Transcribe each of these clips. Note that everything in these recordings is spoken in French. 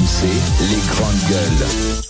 RMC, les grandes gueules.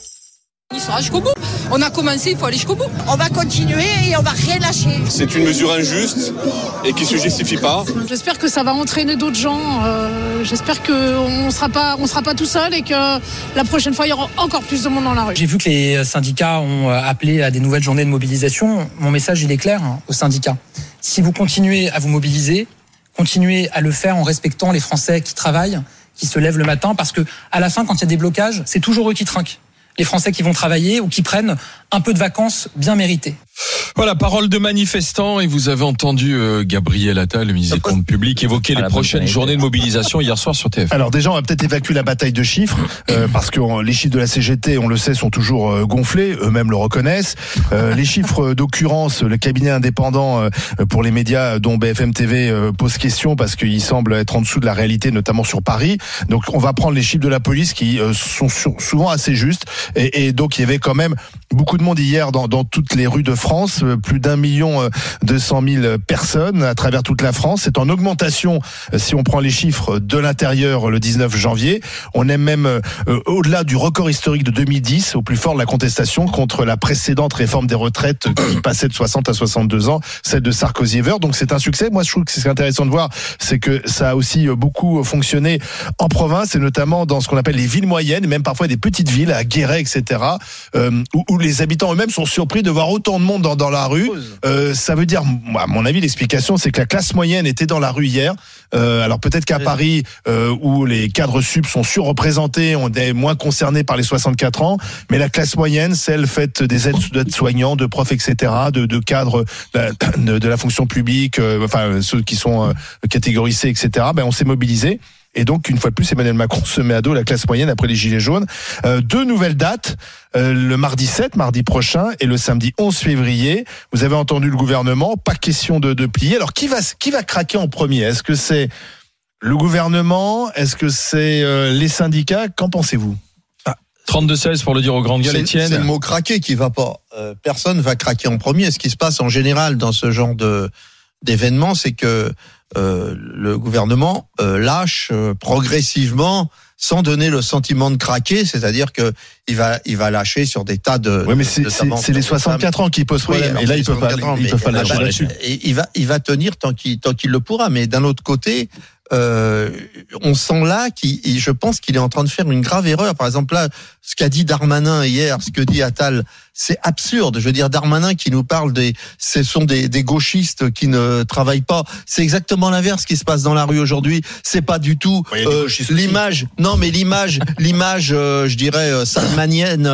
Il sera jusqu'au bout. On a commencé, il faut aller jusqu'au bout. On va continuer et on va rien lâcher. C'est une mesure injuste et qui ne se justifie pas. J'espère que ça va entraîner d'autres gens. J'espère qu'on ne sera pas tout seul et que la prochaine fois, il y aura encore plus de monde dans la rue. J'ai vu que les syndicats ont appelé à des nouvelles journées de mobilisation. Mon message, il est clair aux syndicats. Si vous continuez à vous mobiliser, continuez à le faire en respectant les Français qui travaillent, qui se lèvent le matin, parce que à la fin, quand il y a des blocages, c'est toujours eux qui trinquent. Les Français qui vont travailler ou qui prennent un peu de vacances bien méritées. Voilà, parole de manifestants, et vous avez entendu Gabriel Attal, le ministre des Comptes Publics, évoquer les prochaines journées de mobilisation hier soir sur TF1. Alors déjà, on va peut-être évacuer la bataille de chiffres, parce que les chiffres de la CGT, on le sait, sont toujours gonflés, eux-mêmes le reconnaissent. Les chiffres d'occurrence, le cabinet indépendant pour les médias dont BFM TV pose question, parce qu'il semble être en dessous de la réalité, notamment sur Paris. Donc on va prendre les chiffres de la police qui sont souvent assez justes, et donc il y avait quand même beaucoup de monde hier dans toutes les rues de France, plus d'1 200 000 personnes à travers toute la France. C'est en augmentation si on prend les chiffres de l'intérieur le 19 janvier. On est même au-delà du record historique de 2010, au plus fort de la contestation contre la précédente réforme des retraites qui passait de 60 à 62 ans, celle de Sarkozy-Weber. Donc c'est un succès. Moi je trouve que ce qui est intéressant de voir, c'est que ça a aussi beaucoup fonctionné en province, et notamment dans ce qu'on appelle les villes moyennes, et même parfois des petites villes, à Guéret, etc., où les habitants eux-mêmes sont surpris de voir autant de monde dans la rue. Ça veut dire, à mon avis, l'explication, c'est que la classe moyenne était dans la rue hier. Alors peut-être qu'à Paris, où les cadres sup sont surreprésentés, on est moins concernés par les 64 ans, mais la classe moyenne, celle faite des aides-soignants, de profs, etc., de cadres de la fonction publique, enfin ceux qui sont catégorisés, etc., on s'est mobilisés. Et donc, une fois de plus, Emmanuel Macron se met à dos la classe moyenne après les Gilets jaunes. 2 nouvelles dates, le mardi 7, mardi prochain, et le samedi 11 février. Vous avez entendu le gouvernement, pas question de plier. Alors, qui va craquer en premier ? Est-ce que c'est le gouvernement ? Est-ce que c'est les syndicats ? Qu'en pensez-vous ? 32-16 pour le dire aux grandes gueules, Étienne. C'est le mot craquer qui va pas. Personne va craquer en premier. Ce qui se passe en général dans ce genre d'événements, c'est que le gouvernement lâche progressivement, sans donner le sentiment de craquer, c'est-à-dire que il va lâcher sur des tas de. Oui, mais c'est les 64 ans qui posent problème. Et là, ils peuvent pas lâcher là-dessus. Il va tenir tant qu'il le pourra. Mais d'un autre côté, on sent là je pense qu'il est en train de faire une grave erreur. Par exemple, là, ce qu'a dit Darmanin hier, ce que dit Attal, c'est absurde. Je veux dire, Darmanin qui nous parle ce sont des gauchistes qui ne travaillent pas. C'est exactement l'inverse qui se passe dans la rue aujourd'hui. C'est pas du tout l'image. Non, mais l'image, je dirais salmanienne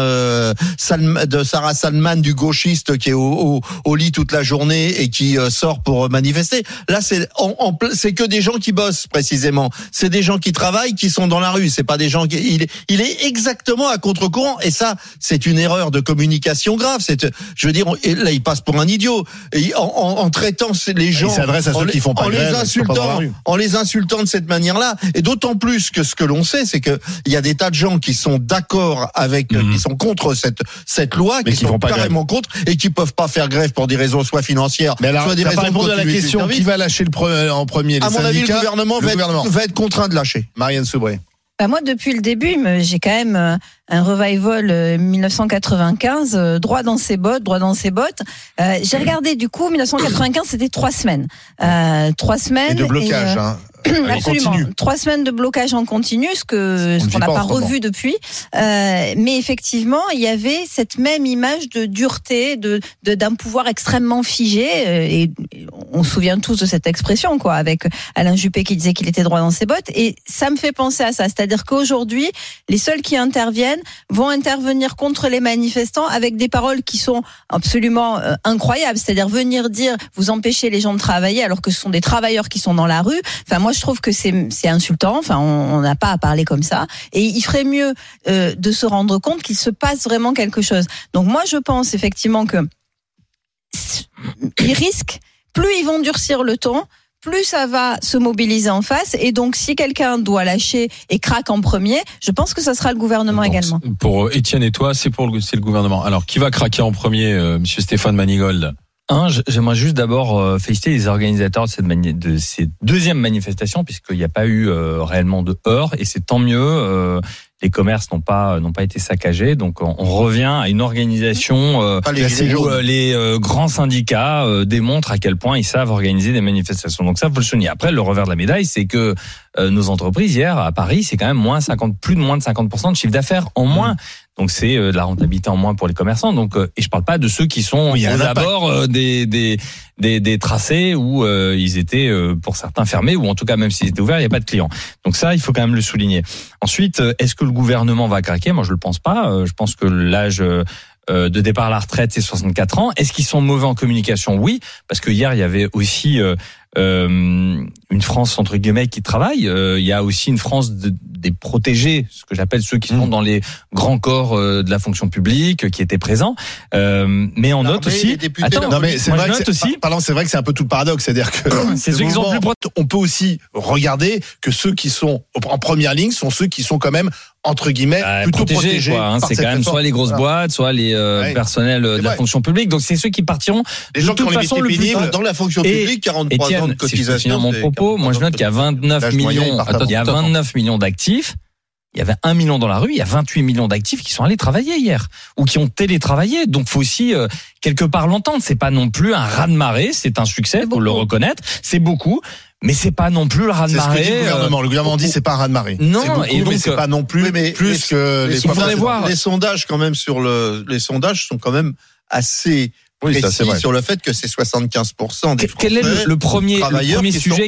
de Sarah Salman, du gauchiste qui est au lit toute la journée et qui sort pour manifester. Là, c'est que des gens qui bossent précisément. C'est des gens qui travaillent, qui sont dans la rue. C'est pas des gens qui. Il est exactement à contre-courant. Et ça, c'est une erreur de communication grave. Je veux dire, là, il passe pour un idiot. Et en traitant les gens, il s'adresse à ceux qui font pas grève, en les insultant de cette manière-là. Et d'autant plus que ce que l'on sait, c'est que il y a des tas de gens qui sont d'accord avec, qui sont contre cette loi, qui sont carrément contre, et qui peuvent pas faire grève pour des raisons soit financières, soit des raisons de continuité. À la question, qui va lâcher en premier, les syndicats? À mon avis, le gouvernement va être contraint de lâcher. Marianne Soubré. Moi, depuis le début, j'ai quand même un revival 1995, droit dans ses bottes. J'ai regardé, du coup, 1995, c'était 3 semaines. 3 semaines. Et de blocage, Absolument. 3 semaines de blocage en continu, ce qu'on n'a pas revu depuis. Mais effectivement, il y avait cette même image de dureté, d'un pouvoir extrêmement figé. Et on se souvient tous de cette expression, quoi, avec Alain Juppé qui disait qu'il était droit dans ses bottes. Et ça me fait penser à ça. C'est-à-dire qu'aujourd'hui, les seuls qui interviennent vont intervenir contre les manifestants avec des paroles qui sont absolument incroyables. C'est-à-dire venir dire, vous empêchez les gens de travailler alors que ce sont des travailleurs qui sont dans la rue. Enfin, moi, je trouve que c'est insultant. Enfin, on n'a pas à parler comme ça. Et il ferait mieux de se rendre compte qu'il se passe vraiment quelque chose. Donc moi, je pense effectivement que ils risquent, plus ils vont durcir le ton, plus ça va se mobiliser en face. Et donc, si quelqu'un doit lâcher et craque en premier, je pense que ça sera le gouvernement également. Pour Étienne et toi, c'est le gouvernement. Alors, qui va craquer en premier, monsieur Stéphane Manigold? J'aimerais juste d'abord féliciter les organisateurs de ces deuxièmes manifestations, puisqu'il n'y a pas eu réellement de heurts, et c'est tant mieux. les commerces n'ont pas été saccagés. Donc on revient à une organisation où les grands syndicats démontrent à quel point ils savent organiser des manifestations. Donc ça, faut le souligner. Après, le revers de la médaille, c'est que nos entreprises hier à Paris, c'est quand même plus de moins de 50% de chiffre d'affaires en moins. Donc c'est de la rentabilité en moins pour les commerçants. Donc et je parle pas de ceux qui sont aux abords des tracés où ils étaient pour certains fermés, ou en tout cas même s'ils étaient ouverts, il n'y a pas de clients. Donc ça, il faut quand même le souligner. Ensuite, est-ce que le gouvernement va craquer ? Moi, je le pense pas. Je pense que l'âge de départ à la retraite, c'est 64 ans. Est-ce qu'ils sont mauvais en communication ? Oui, parce que hier, il y avait aussi une France entre guillemets qui travaille. Il y a aussi une France des protégés, ce que j'appelle ceux qui sont dans les grands corps de la fonction publique, qui étaient présents. Mais on note aussi. C'est vrai que c'est un peu tout le paradoxe, c'est-à-dire que c'est ceux qui sont plus on peut aussi regarder que ceux qui sont en première ligne sont ceux qui sont quand même entre guillemets plutôt protégés c'est quand même soit les grosses boîtes, soit les personnels de la fonction publique. Donc c'est ceux qui partiront les gens qui ont les métiers pénibles dans la fonction publique, 43 ans de cotisation. Si je mon propos, moi je note qu'il y a 29 millions d'actifs. Il y avait 1 million dans la rue, il y a 28 millions d'actifs qui sont allés travailler hier ou qui ont télétravaillé. Donc faut aussi quelque part l'entendre. C'est pas non plus un raz-de-marée, c'est un succès, faut le reconnaître. C'est beaucoup. Mais c'est pas non plus le raz-de-marée. C'est ce que dit le gouvernement. Le gouvernement dit c'est pas un raz-de-marée. Non, c'est beaucoup, et donc c'est pas non plus plus que les. Il faudrait voir les sondages quand même les sondages sont quand même assez précis sur le fait que c'est 75% des Français. Quel est le premier sujet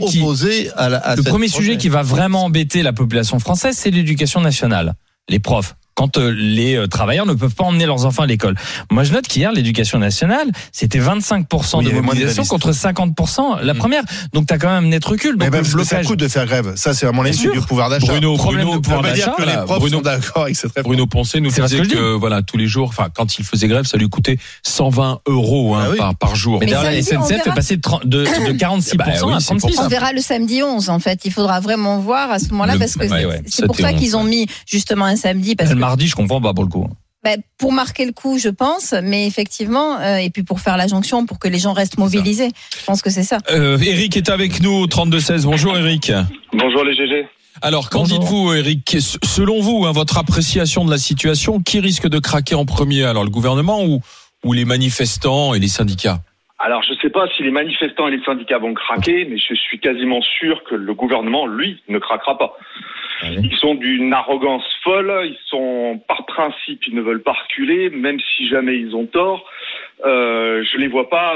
qui va vraiment embêter la population française, c'est l'éducation nationale, les profs. Quand les travailleurs ne peuvent pas emmener leurs enfants à l'école. Moi, je note qu'hier, l'éducation nationale, c'était 25% de mobilisation contre 50% la première. Donc, t'as quand même un net recul. Donc, le blocage. Ça coûte de faire grève. Ça, c'est vraiment l'issue du pouvoir d'achat. Bruno, dire que les profs sont d'accord avec cette réforme. Bruno Poncet nous disait que voilà, tous les jours, quand il faisait grève, ça lui coûtait 120 € par jour. Mais d'ailleurs, la SNCF est passée de 46% à 36%. On verra le samedi 11, en fait. Il faudra vraiment voir à ce moment-là, parce que c'est pour ça qu'ils ont mis justement un samedi. Le mardi, je comprends pas pour le coup. Pour marquer le coup, je pense, mais effectivement, et puis pour faire la jonction, pour que les gens restent mobilisés. Je pense que c'est ça. Eric est avec nous au 32-16. Bonjour Eric. Bonjour les GG. Alors, qu'en dites-vous Eric ? Selon vous, votre appréciation de la situation, qui risque de craquer en premier ? Alors, le gouvernement ou les manifestants et les syndicats ? Alors, je ne sais pas si les manifestants et les syndicats vont craquer, mais je suis quasiment sûr que le gouvernement, lui, ne craquera pas. Ils sont d'une arrogance folle, ils sont par principe, ils ne veulent pas reculer, même si jamais ils ont tort. Je les vois pas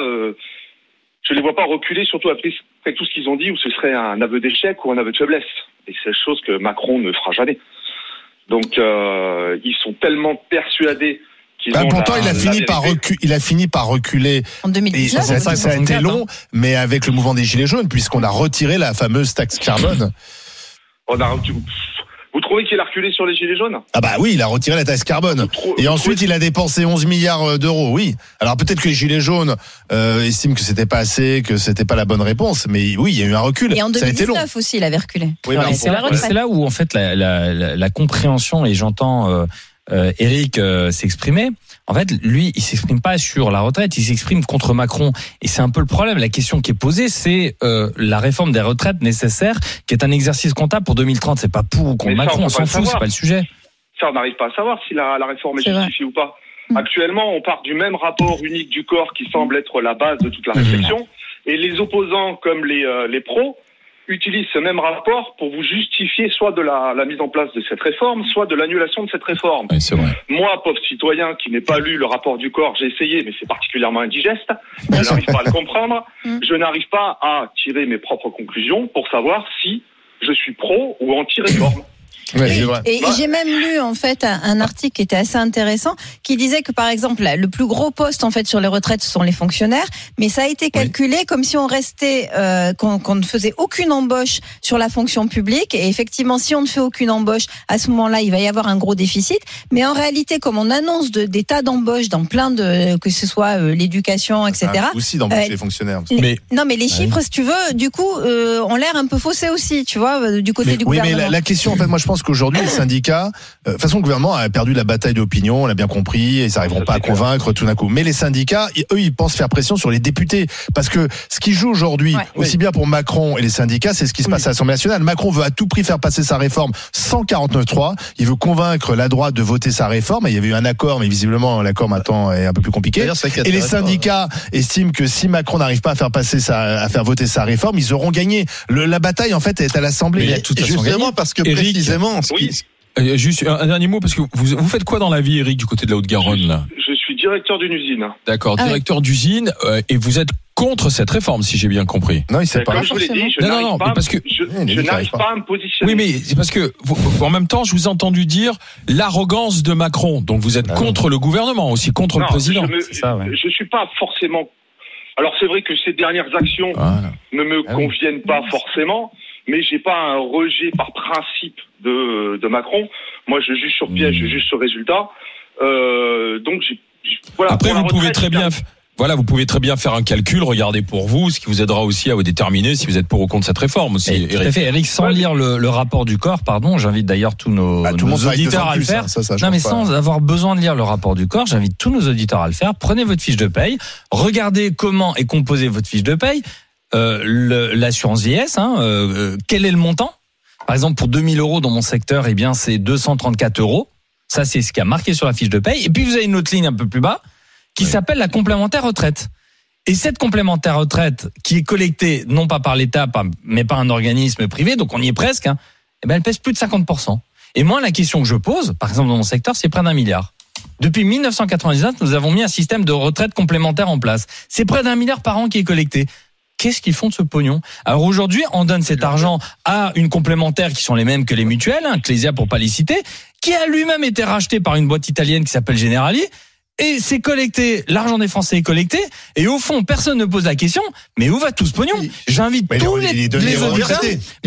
reculer, surtout après tout ce qu'ils ont dit, où ce serait un aveu d'échec ou un aveu de faiblesse. Et c'est la chose que Macron ne fera jamais. Donc ils sont tellement persuadés. Pourtant, il a fini par reculer. En 2019. Ça a été long, mais avec le mouvement des Gilets jaunes, puisqu'on a retiré la fameuse taxe carbone. Vous trouvez qu'il a reculé sur les Gilets jaunes ? Ah bah oui, il a retiré la taxe carbone. Et ensuite, il a dépensé 11 milliards d'euros, oui. Alors peut-être que les Gilets jaunes estiment que c'était pas assez, que c'était pas la bonne réponse, mais oui, il y a eu un recul. Et en 2019 aussi, il avait reculé. Oui, c'est là où en fait la compréhension, et j'entends Eric s'exprimer. En fait, lui, il s'exprime pas sur la retraite, il s'exprime contre Macron. Et c'est un peu le problème. La question qui est posée, c'est la réforme des retraites nécessaire, qui est un exercice comptable pour 2030. C'est pas pour ou contre Macron, on s'en fout, c'est pas le sujet. Ça, on n'arrive pas à savoir si la réforme est justifiée ou pas. Actuellement, on part du même rapport unique du corps qui semble être la base de toute la réflexion. Et les opposants, comme les pros, utilisent ce même rapport pour vous justifier soit de la mise en place de cette réforme, soit de l'annulation de cette réforme. Oui, c'est vrai. Moi, pauvre citoyen qui n'ai pas lu le rapport du corps, j'ai essayé, mais c'est particulièrement indigeste. Je n'arrive pas à le comprendre. Je n'arrive pas à tirer mes propres conclusions pour savoir si je suis pro ou anti-réforme. Et j'ai même lu en fait un article qui était assez intéressant, qui disait que par exemple le plus gros poste en fait sur les retraites ce sont les fonctionnaires, mais ça a été calculé comme si on restait qu'on ne faisait aucune embauche sur la fonction publique. Et effectivement, si on ne fait aucune embauche, à ce moment-là, il va y avoir un gros déficit. Mais en réalité, comme on annonce des tas d'embauches dans plein de que ce soit l'éducation, etc. Aussi d'embaucher les fonctionnaires. Non, mais les chiffres, si tu veux, du coup, ont l'air un peu faussés aussi, tu vois, du côté du gouvernement. Oui, mais la question, en fait, moi je pense pense qu'aujourd'hui, les syndicats, de toute façon, le gouvernement a perdu la bataille d'opinion, on l'a bien compris, ils n'arriveront pas à convaincre tout d'un coup. Mais les syndicats, eux, ils pensent faire pression sur les députés. Parce que ce qui joue aujourd'hui, aussi bien pour Macron et les syndicats, c'est ce qui se passe à l'Assemblée nationale. Macron veut à tout prix faire passer sa réforme sans 49.3. Il veut convaincre la droite de voter sa réforme. Il y avait eu un accord, mais visiblement, l'accord maintenant est un peu plus compliqué. Et les syndicats estiment que si Macron n'arrive pas à faire voter sa réforme, ils auront gagné. La bataille, en fait, est à l'Assemblée. Justement, parce que Éric, précisément, juste un dernier mot, parce que vous faites quoi dans la vie, Éric, du côté de la Haute-Garonne, là? Je suis directeur d'une usine. D'accord, directeur d'usine, et vous êtes contre cette réforme, si j'ai bien compris. Non, il sait pas. Comme je vous l'ai dit, je n'arrive pas à me positionner. Oui, mais c'est parce que, en même temps, je vous ai entendu dire l'arrogance de Macron. Donc vous êtes contre le gouvernement, aussi contre le président. Je suis pas forcément. Alors c'est vrai que ces dernières actions ne me conviennent pas forcément, mais j'ai pas un rejet par principe de Macron. Moi, je juge sur pièce, je juge sur résultat. Donc voilà. Après, vous pouvez très bien. Voilà, vous pouvez très bien faire un calcul, regarder pour vous, ce qui vous aidera aussi à vous déterminer si vous êtes pour ou contre cette réforme aussi. Tout à fait, Eric, sans lire le rapport du corps, j'invite d'ailleurs tous nos auditeurs à le faire. Non, mais sans avoir besoin de lire le rapport du corps, j'invite tous nos auditeurs à le faire. Prenez votre fiche de paye, regardez comment est composée votre fiche de paye, l'assurance vieillesse, quel est le montant? Par exemple, pour 2000 € dans mon secteur, c'est 234 €. Ça, c'est ce qui a marqué sur la fiche de paye. Et puis, vous avez une autre ligne un peu plus bas, qui s'appelle la complémentaire retraite. Et cette complémentaire retraite, qui est collectée non pas par l'État, mais par un organisme privé, donc on y est presque, elle pèse plus de 50%. Et moi, la question que je pose, par exemple dans mon secteur, c'est près d'1 milliard. Depuis 1999, nous avons mis un système de retraite complémentaire en place. C'est près d'1 milliard par an qui est collecté. Qu'est-ce qu'ils font de ce pognon? Alors aujourd'hui, on donne cet argent à une complémentaire qui sont les mêmes que les mutuelles, Clésia pour pas les citer, qui a lui-même été racheté par une boîte italienne qui s'appelle Generali. Et c'est collecté, l'argent des Français est collecté, et au fond, personne ne pose la question, mais où va tout ce pognon? J'invite tous les auditeurs.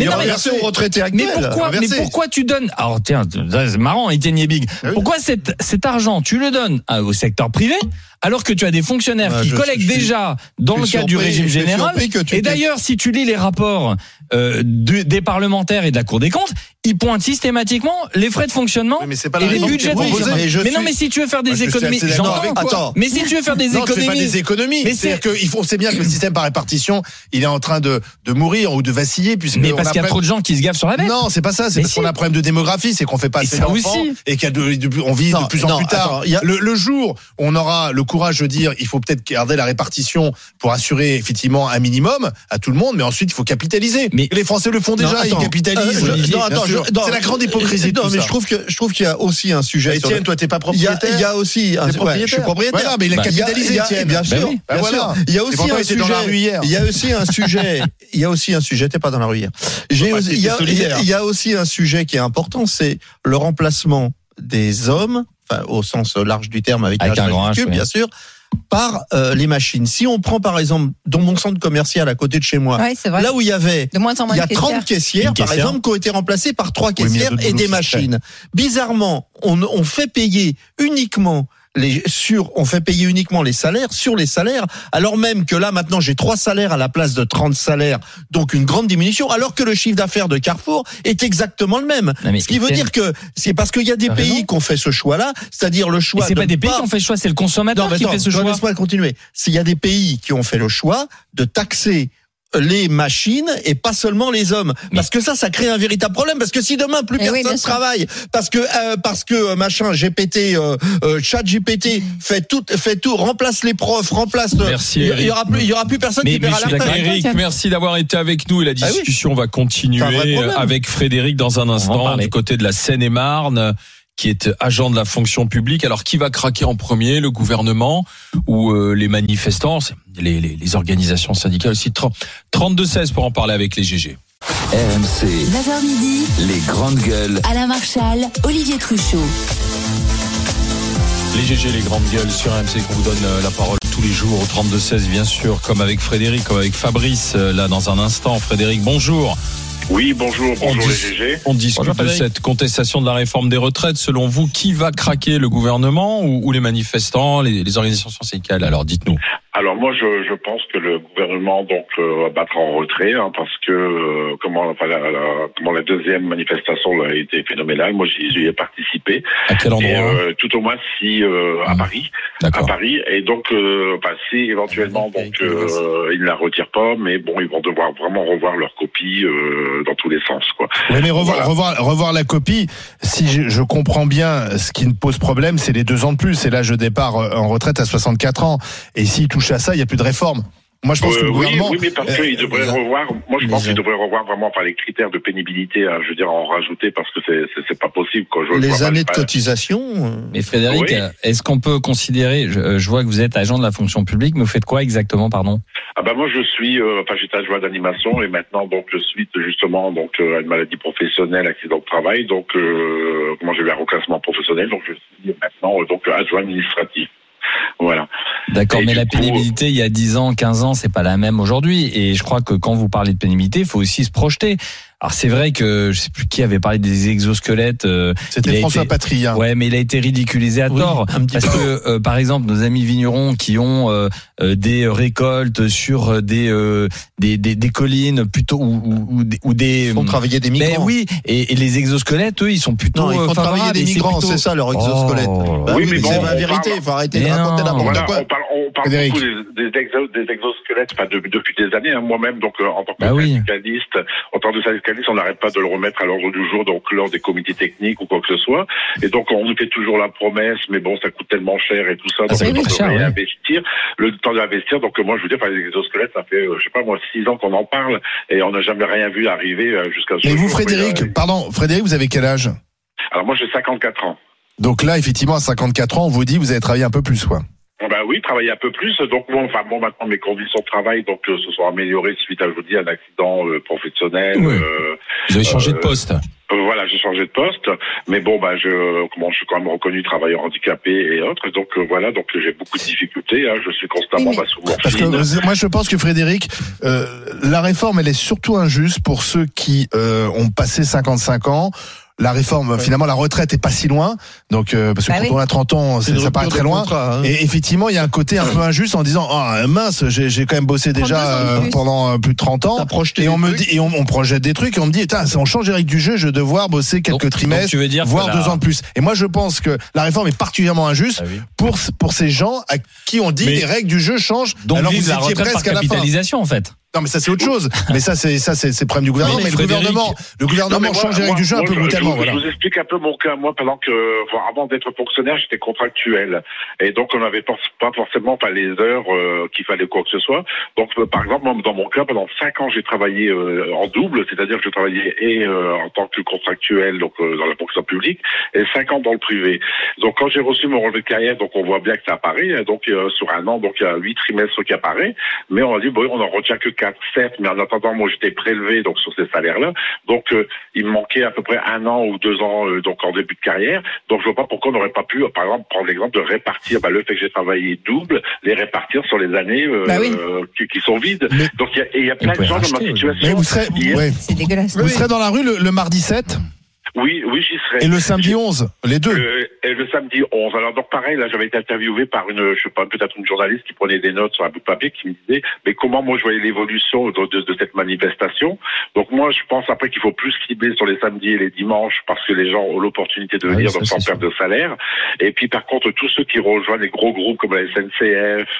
Mais pourquoi tu donnes, alors tiens, c'est marrant, Étienne Yebig, pourquoi cet argent, tu le donnes au secteur privé, alors que tu as des fonctionnaires qui collectent déjà dans le cadre du régime général? Et d'ailleurs, si tu lis les rapports des parlementaires et de la Cour des comptes, ils pointent systématiquement les frais de fonctionnement et les budgets de mais non, mais si tu veux faire des économies, j'entends. Mais si tu veux faire des économies, tu fais pas des économies. Mais c'est-à-dire qu'on sait bien que le système par répartition, il est en train de mourir ou de vaciller, puisque mais parce qu'il y a trop de gens qui se gavent sur la bête. Non, c'est pas ça. C'est parce qu'on a un problème de démographie, c'est qu'on fait pas assez d'enfants et qu'on vit de plus en plus tard. Le jour où on aura le courage de dire, il faut peut-être garder la répartition pour assurer effectivement un minimum à tout le monde, mais ensuite il faut capitaliser. Mais les Français le font déjà, ils capitalisent. C'est la grande hypocrisie. Non, mais je trouve qu'il y a aussi un sujet. Étienne, toi, t'es pas propriétaire. Il y a aussi un sujet. Je suis propriétaire. Voilà, mais il a capitalisé, Étienne. Bien sûr. Voilà. Il y a aussi un sujet. Il y a aussi un sujet. Il y a aussi un sujet. T'es pas dans la rue hier. Il y a aussi un sujet qui est important, c'est le remplacement des hommes, enfin au sens large du terme, avec un grand H, bien sûr, par les machines. Si on prend par exemple dans mon centre commercial à côté de chez moi, là où il y avait il y a 30 caissières par exemple qui ont été remplacées par 3 caissières et des machines. Bizarrement, on fait payer uniquement les salaires sur les salaires, alors même que là maintenant j'ai 3 salaires à la place de 30 salaires, donc une grande diminution, alors que le chiffre d'affaires de Carrefour est exactement le même. Ce qui veut dire que c'est parce qu'il y a des pays qui ont fait ce choix-là, c'est-à-dire le choix. C'est pas des pays qui ont fait le choix, c'est le consommateur qui fait ce choix. Laisse-moi continuer. Il y a des pays qui ont fait le choix de taxer les machines et pas seulement les hommes, parce que ça crée un véritable problème, parce que si demain plus personne travaille, parce que machin GPT, chat GPT fait tout, remplace les profs, merci, il y aura plus personne qui paiera la retraite. Eric, merci d'avoir été avec nous et la discussion va continuer avec Frédéric dans un instant du côté de la Seine-et-Marne, qui est agent de la fonction publique. Alors, qui va craquer en premier, le gouvernement ou les manifestants, les organisations syndicales aussi? 32-16 pour en parler avec les GG. RMC, 9h midi, les grandes gueules. Alain Marchal, Olivier Truchot. Les GG, les grandes gueules sur RMC, qu'on vous donne la parole tous les jours au 32-16, bien sûr, comme avec Frédéric, comme avec Fabrice, là dans un instant. Frédéric, bonjour. Oui, bonjour les GG. On discute de cette contestation de la réforme des retraites. Selon vous, qui va craquer, le gouvernement ou les manifestants, les organisations syndicales? Alors, dites-nous. Alors moi je pense que le gouvernement donc va battre en retrait parce que la deuxième manifestation a été phénoménale. Moi j'y ai participé. À quel endroit tout au moins à Paris. D'accord. À Paris et donc si éventuellement ils ne la retirent pas, mais bon ils vont devoir vraiment revoir leur copie dans tous les sens quoi. Oui, mais revoir la copie. Si je comprends bien, ce qui me pose problème, c'est les 2 ans de plus et l'âge de départ en retraite à 64 ans. Et s'il touche à ça, il n'y a plus de réforme. Moi, je pense que le gouvernement... Oui, mais parce qu'il devrait revoir. Moi, je pense qu'il devrait revoir vraiment les critères de pénibilité. Je veux dire, en rajouter parce que c'est pas possible. Les années de cotisation. Mais Frédéric, est-ce qu'on peut considérer je vois que vous êtes agent de la fonction publique, mais vous faites quoi exactement, pardon? Moi, je suis. J'étais adjoint d'animation et maintenant, donc, je suis justement à une maladie professionnelle, accident de travail. Donc, j'ai eu un reclassement professionnel. Donc, je suis maintenant adjoint administratif. Voilà. D'accord, mais la pénibilité il y a 10 ans, 15 ans, c'est pas la même aujourd'hui. Et je crois que quand vous parlez de pénibilité, il faut aussi se projeter. Alors c'est vrai que je sais plus qui avait parlé des exosquelettes. C'était François Patry. Ouais, mais il a été ridiculisé à tort parce que par exemple nos amis vignerons qui ont des récoltes sur des collines plutôt ou des ils font travailler des migrants. Mais oui, et les exosquelettes eux ils sont plutôt ils font travailler des migrants, c'est ça leur exosquelette. Mais c'est la vérité, il faut arrêter de raconter n'importe quoi. On parle beaucoup des exosquelettes depuis des années. Moi-même en tant que syndicaliste, on n'arrête pas de le remettre à l'ordre du jour, donc lors des comités techniques ou quoi que ce soit. Et donc, on nous fait toujours la promesse, mais bon, ça coûte tellement cher et tout ça. Donc, le temps d'investir. Donc, moi, je veux dire, les exosquelettes, ça fait, 6 ans qu'on en parle et on n'a jamais rien vu arriver jusqu'à ce jour. Et vous, Frédéric, vous avez quel âge? Alors, moi, j'ai 54 ans. Donc là, effectivement, à 54 ans, on vous dit, vous avez travaillé un peu plus, quoi. Oui, travailler un peu plus. Donc maintenant mes conditions de travail se sont améliorées suite à un accident professionnel. Oui. Vous avez changé de poste. Voilà, j'ai changé de poste, mais je suis quand même reconnu travailleur handicapé et autres. Donc j'ai beaucoup de difficultés. Je suis constamment sous morphine. Parce que moi je pense que Frédéric, la réforme elle est surtout injuste pour ceux qui ont passé 55 ans. La réforme, finalement, la retraite est pas si loin. Donc, parce que quand on a 30 ans, ça paraît très loin. Et effectivement, il y a un côté un peu injuste en disant, mince, j'ai quand même bossé déjà pendant plus de 30 ans. Et on me dit, et on projette des trucs et on me dit, on change les règles du jeu, je vais devoir bosser quelques trimestres, voire 2 ans de plus. Et moi, je pense que la réforme est particulièrement injuste pour ces gens à qui on dit les règles du jeu changent. Donc, alors vous étiez presque à la capitalisation, en fait. Non, mais ça, c'est autre chose. Mais ça, c'est le problème du gouvernement. Mais le gouvernement change les règles du jeu un peu brutalement. Je vous explique un peu mon cas. Moi, avant d'être fonctionnaire, j'étais contractuel. Et donc, on n'avait pas forcément les heures qu'il fallait quoi que ce soit. Donc, par exemple, moi, dans mon cas, pendant 5 ans, j'ai travaillé en double. C'est-à-dire que je travaillais en tant que contractuel, donc, dans la fonction publique, et 5 ans dans le privé. Donc, quand j'ai reçu mon relevé de carrière, donc, on voit bien que ça apparaît. Donc, sur un an, donc, il y a 8 trimestres qui apparaît. Mais on a dit, on en retient que 4, certes, mais en attendant, moi, j'étais prélevé donc sur ces salaires-là. Donc, il me manquait à peu près 1 an ou 2 ans donc en début de carrière. Donc, je vois pas pourquoi on n'aurait pas pu, par exemple, prendre l'exemple de répartir le fait que j'ai travaillé double, les répartir sur les années qui sont vides. Mais donc, il y a plein de gens dans ma situation. Mais vous serez dans la rue le mardi 7 ? Oui, j'y serai. Et le samedi 11, les deux. Et le samedi 11. Alors donc pareil, là j'avais été interviewé par peut-être une journaliste qui prenait des notes sur un bout de papier qui me disait mais comment moi je voyais l'évolution de cette manifestation. Donc moi je pense après qu'il faut plus cibler sur les samedis et les dimanches parce que les gens ont l'opportunité de venir donc sans perte de salaire. Et puis par contre tous ceux qui rejoignent les gros groupes comme la SNCF,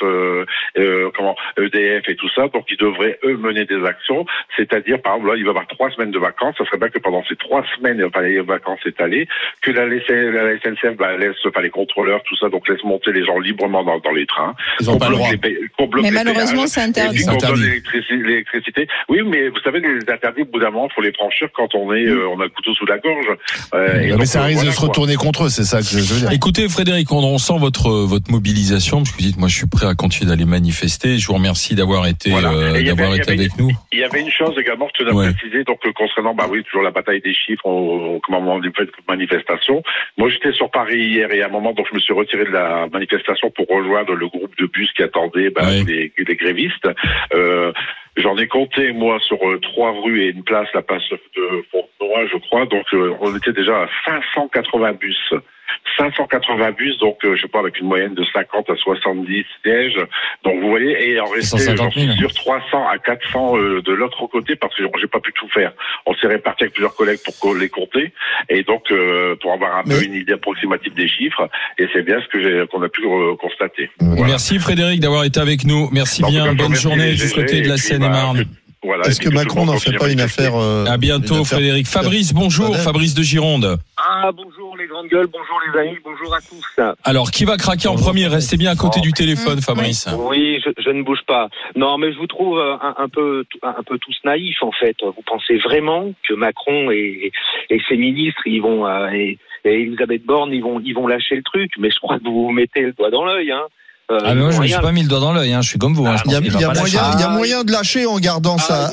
EDF et tout ça, donc ils devraient eux mener des actions. C'est-à-dire par exemple là il va y avoir 3 semaines de vacances. Ça serait bien que pendant ces 3 semaines les vacances étalées, que la SNCF laisse les contrôleurs, tout ça, donc laisse monter les gens librement dans les trains. Ils ont pas le droit. Mais malheureusement, c'est interdit. Qu'on donne l'électricité. Oui, mais vous savez, les interdits, au bout d'un moment, il faut les franchir quand on a le couteau sous la gorge. Mais ça risque de se retourner contre eux, c'est ça que je veux dire. Écoutez, Frédéric, on sent votre mobilisation, parce que vous dites, moi, je suis prêt à continuer d'aller manifester. Je vous remercie d'avoir été avec nous. Il y avait une chose également, je tenais à préciser, donc, concernant, toujours la bataille des chiffres, au moment d'une manifestation. Moi, j'étais sur Paris hier et à un moment, donc je me suis retiré de la manifestation pour rejoindre le groupe de bus qui attendait les grévistes. J'en ai compté, moi, sur 3 rues et une place, la place de Fontenoy, je crois. Donc, on était déjà à 580 bus. 580 bus, donc je sais pas, avec une moyenne de 50 à 70 sièges. Donc vous voyez, et il en restait, j'en suis sur 300 à 400 de l'autre côté, parce que j'ai pas pu tout faire. On s'est répartis avec plusieurs collègues pour les compter, et donc pour avoir un peu une idée approximative des chiffres, et c'est bien ce qu'on a pu constater. Voilà. Merci Frédéric d'avoir été avec nous. Merci bien, bonne journée du côté de la Seine-et-Marne. Voilà, est-ce que Macron n'en fait pas une affaire à bientôt, Frédéric. Fabrice, bonjour. Fabrice de Gironde. Bonjour les grandes gueules, bonjour les amis, bonjour à tous. Alors, qui va craquer en premier? Restez bien à côté du téléphone, Fabrice. Oui, je ne bouge pas. Non, mais je vous trouve un peu tous naïfs, en fait. Vous pensez vraiment que Macron et ses ministres, ils vont et Elisabeth Borne, ils vont lâcher le truc? Mais je crois que vous vous mettez le doigt dans l'œil, hein. Moi, je me suis pas mis le doigt dans l'œil, hein. Je suis comme vous. Il y a moyen de lâcher en gardant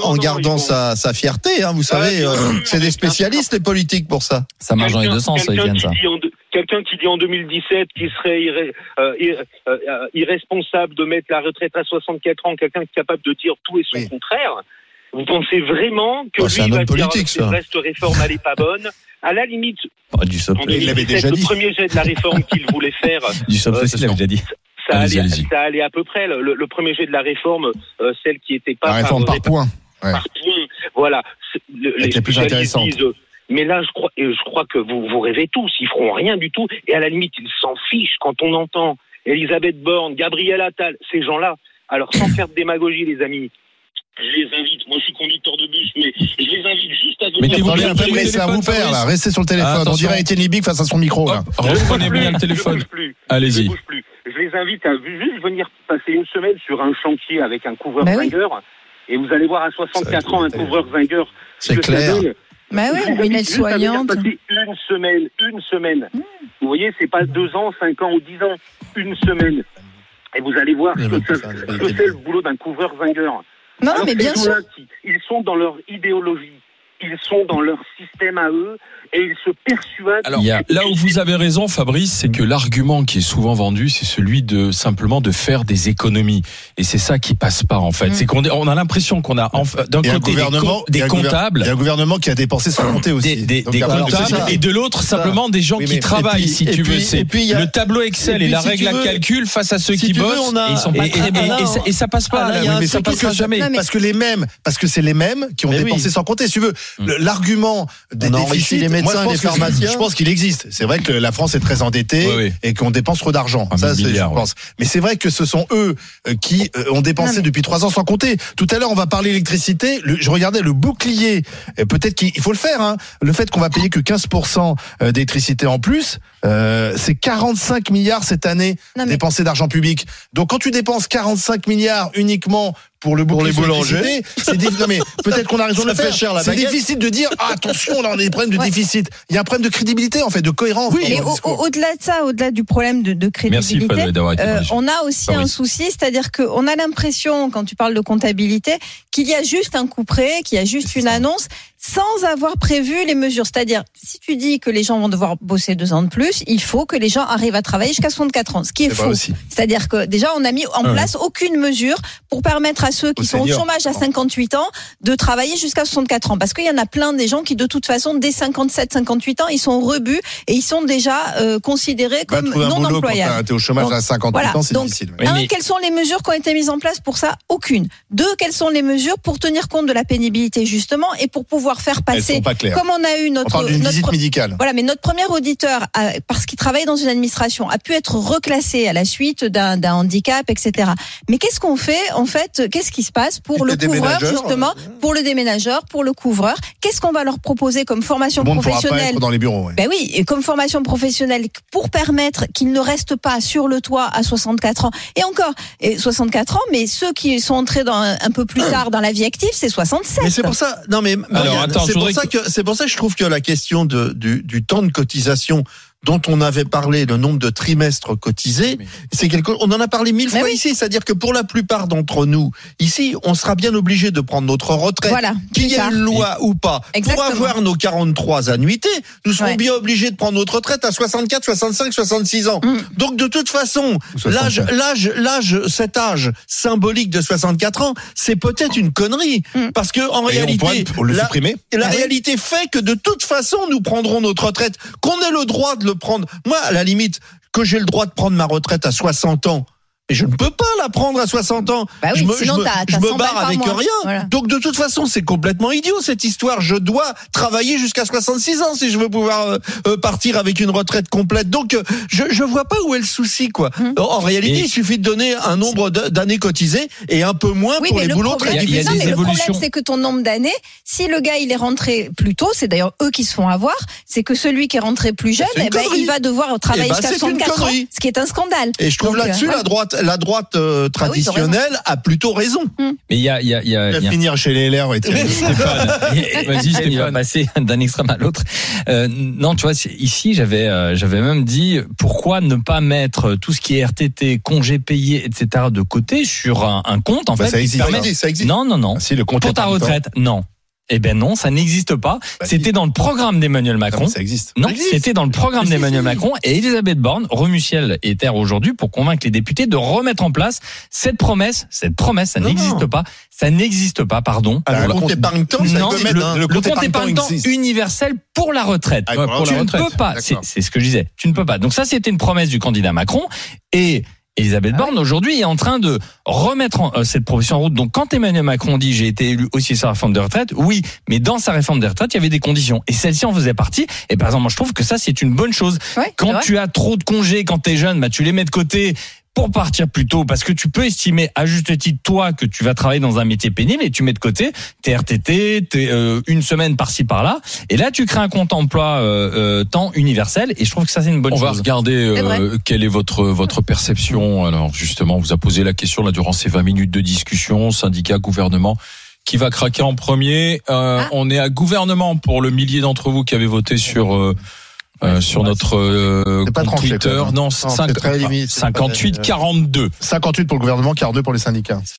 sa fierté, hein. Vous savez, c'est des spécialistes, les politiques, pour ça. Ça marche dans les deux sens, Étienne, ça. Quelqu'un qui dit en 2017 qu'il serait irresponsable de mettre la retraite à 64 ans, quelqu'un qui est capable de dire tout et son contraire. Vous pensez vraiment que lui va dire que cette réforme elle est pas bonne? À la limite, il l'avait déjà dit. Le premier jet de la réforme qu'il voulait faire, il l'avait déjà dit. Ça allait à peu près. Le premier jet de la réforme, celle qui était pas la réforme par point. Par point. Voilà. Les spécialistes disent. Mais là, je crois que vous rêvez tous. Ils feront rien du tout. Et à la limite, ils s'en fichent quand on entend Elisabeth Borne, Gabriel Attal, ces gens-là. Alors, sans faire de démagogie, les amis. Je les invite, moi je suis conducteur de bus, mais je les invite juste à donner... Mettez-vous à vous faire, là. Restez sur le téléphone. On dirait Étienne Libic face à son micro, là. Reprenez bien le téléphone. Allez-y. Je les invite à juste venir passer une semaine sur un chantier avec un couvreur-zingueur, et vous allez voir à 64 ans un couvreur-zingueur. C'est clair. Bah oui, une aide-soignante. Une semaine. Vous voyez, c'est pas 2 ans, 5 ans ou 10 ans. Une semaine. Et vous allez voir ce que c'est le boulot d'un couvreur-zingueur. Non, mais bien sûr. Ils sont dans leur idéologie. Ils sont dans leur système à eux et ils se persuadent. Alors, là où vous avez raison, Fabrice, c'est que l'argument qui est souvent vendu, c'est celui de simplement de faire des économies. Et c'est ça qui passe pas, en fait. C'est qu'on a l'impression qu'on a d'un côté des comptables. Il y a un gouvernement qui a dépensé sans compter aussi. Des comptables et de l'autre, simplement des gens qui travaillent, si tu veux. C'est le tableau Excel et la règle à calcul face à ceux qui bossent. Et ils sont pas très malins. Et ça passe pas. Mais ça passera jamais. Parce que c'est les mêmes qui ont dépensé sans compter. Si tu veux, l'argument des déficits, médecins et les pharmaciens. Je pense qu'il existe. C'est vrai que la France est très endettée et qu'on dépense trop d'argent. Ça, je pense. Mais c'est vrai que ce sont eux qui ont dépensé depuis 3 ans sans compter. Tout à l'heure, on va parler électricité. Je regardais le bouclier. Peut-être qu'il faut le faire. Hein. Le fait qu'on va payer que 15% d'électricité en plus, c'est 45 milliards cette année dépensés d'argent public. Donc quand tu dépenses 45 milliards uniquement pour le bouclier boulanger, non mais peut-être qu'on a raison de le faire. C'est difficile de dire attention, là on a des problèmes de déficit. Il y a un problème de crédibilité en fait, de cohérence. Oui, mais au-delà de ça, au-delà du problème de crédibilité, on a aussi un souci, c'est-à-dire qu'on a l'impression, quand tu parles de comptabilité, qu'il y a juste un coup près, qu'il y a juste une annonce, sans avoir prévu les mesures. C'est-à-dire, si tu dis que les gens vont devoir bosser 2 ans de plus, il faut que les gens arrivent à travailler jusqu'à 64 ans, ce qui est faux. C'est-à-dire que déjà, on n'a mis en place aucune mesure pour permettre à ceux qui sont au chômage à 58 ans de travailler jusqu'à 64 ans. Parce qu'il y en a plein des gens qui, de toute façon, dès 57, 58 ans, ils sont au rebut et ils sont déjà considérés comme non employables. Quand t'es au chômage à 58 ans, c'est difficile. Quelles sont les mesures qui ont été mises en place pour ça? Aucune. 2, quelles sont les mesures pour tenir compte de la pénibilité, justement, et pour pouvoir faire passer, comme on a eu notre visite médicale. Voilà, mais notre premier auditeur, parce qu'il travaille dans une administration, a pu être reclassé à la suite d'un handicap, etc. Mais qu'est-ce qu'on fait, en fait? Qu'est-ce qui se passe pour le couvreur, justement, pour le déménageur, pour le couvreur? Qu'est-ce qu'on va leur proposer comme formation professionnelle? Ne pourra pas être dans les bureaux. Ben oui, et comme formation professionnelle pour permettre qu'ils ne restent pas sur le toit à 64 ans. Et encore, 64 ans, mais ceux qui sont entrés un peu plus tard dans la vie active, c'est 67. Mais c'est pour ça. Non, mais c'est pour ça que je trouve que la question du temps de cotisation dont on avait parlé, le nombre de trimestres cotisés, on en a parlé 1000 fois ici, c'est-à-dire que pour la plupart d'entre nous, ici, on sera bien obligé de prendre notre retraite, qu'il y ait une loi ou pas. Exactement. Pour avoir nos 43 annuités, nous serons bien obligés de prendre notre retraite à 64, 65, 66 ans. Donc de toute façon, cet âge symbolique de 64 ans, c'est peut-être une connerie, parce que en réalité, la réalité fait que de toute façon, nous prendrons notre retraite, qu'on ait le droit de le prendre, moi, à la limite, que j'ai le droit de prendre ma retraite à 60 ans, et je ne peux pas la prendre à 60 ans. Bah oui, je me barre avec rien. Voilà. Donc de toute façon, c'est complètement idiot cette histoire. Je dois travailler jusqu'à 66 ans si je veux pouvoir partir avec une retraite complète. Donc je vois pas où est le souci, quoi. En réalité, il suffit de donner un nombre d'années cotisées et un peu moins pour les boulots très difficiles. Le problème, c'est que ton nombre d'années, si le gars il est rentré plus tôt, c'est d'ailleurs eux qui se font avoir, c'est que celui qui est rentré plus jeune, il va devoir travailler jusqu'à 64 ans, ce qui est un scandale. Et je trouve là-dessus la droite traditionnelle a plutôt raison. Mais il y a finir chez les LR, vas-y, il va passer d'un extrême à l'autre. Non, tu vois, ici j'avais même dit pourquoi ne pas mettre tout ce qui est RTT, congés payés, etc. de côté sur un compte en fait. Ça existe. Non. Si, le compte pour ta retraite, non. Eh ben non, ça n'existe pas. C'était dans le programme d'Emmanuel Macron. Ça existe. Non, c'était dans le programme d'Emmanuel Macron et Elisabeth Borne remue ciel et terre aujourd'hui pour convaincre les députés de remettre en place cette promesse, ça n'existe pas. Ça n'existe pas, pardon. Alors, le compte épargne-temps, le compte épargne-temps universel pour la retraite. Tu ne peux pas. C'est ce que je disais. Tu ne peux pas. Donc ça, c'était une promesse du candidat Macron et Elisabeth Borne aujourd'hui est en train de remettre cette proposition en route. Donc quand Emmanuel Macron dit j'ai été élu aussi sur la réforme des retraites, oui, mais dans sa réforme des retraites, il y avait des conditions et celle-ci en faisait partie. Et par exemple, moi je trouve que ça c'est une bonne chose. Quand tu as trop de congés, quand t'es jeune, tu les mets de côté pour partir plus tôt, parce que tu peux estimer à juste titre toi que tu vas travailler dans un métier pénible et tu mets de côté tes RTT, une semaine par-ci par-là, et là tu crées un compte emploi temps universel et je trouve que ça c'est une bonne chose. On va regarder quelle est votre perception. Alors justement, on vous a posé la question là durant ces 20 minutes de discussion, syndicat, gouvernement. Qui va craquer en premier? On est à gouvernement pour le millier d'entre vous qui avez voté sur notre compte Twitter. Non, 58-42. 58 pour le gouvernement, 42 pour les syndicats.